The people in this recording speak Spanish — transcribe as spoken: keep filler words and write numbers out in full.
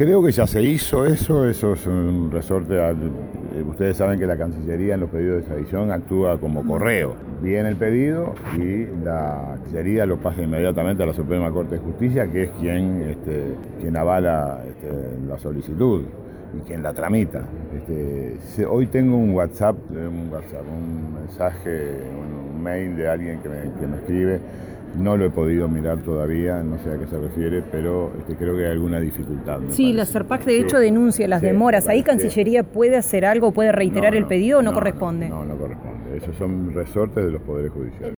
Creo que ya se hizo eso, eso es un resorte. Al, ustedes saben que la Cancillería en los pedidos de extradición actúa como correo. Viene el pedido y la Cancillería lo pasa inmediatamente a la Suprema Corte de Justicia, que es quien, este, quien avala este, la solicitud y quien la tramita. Este, se, hoy tengo un WhatsApp, un WhatsApp, un mensaje, un, un mail de alguien que me, que me escribe. No lo he podido mirar todavía, no sé a qué se refiere, pero este, creo que hay alguna dificultad. Sí, parece. la Serpac de hecho sí. denuncia las sí, demoras. ¿Ahí Cancillería puede hacer algo, puede reiterar no, no, el pedido o no, no corresponde? No, no, no corresponde. Esos son resortes de los poderes judiciales.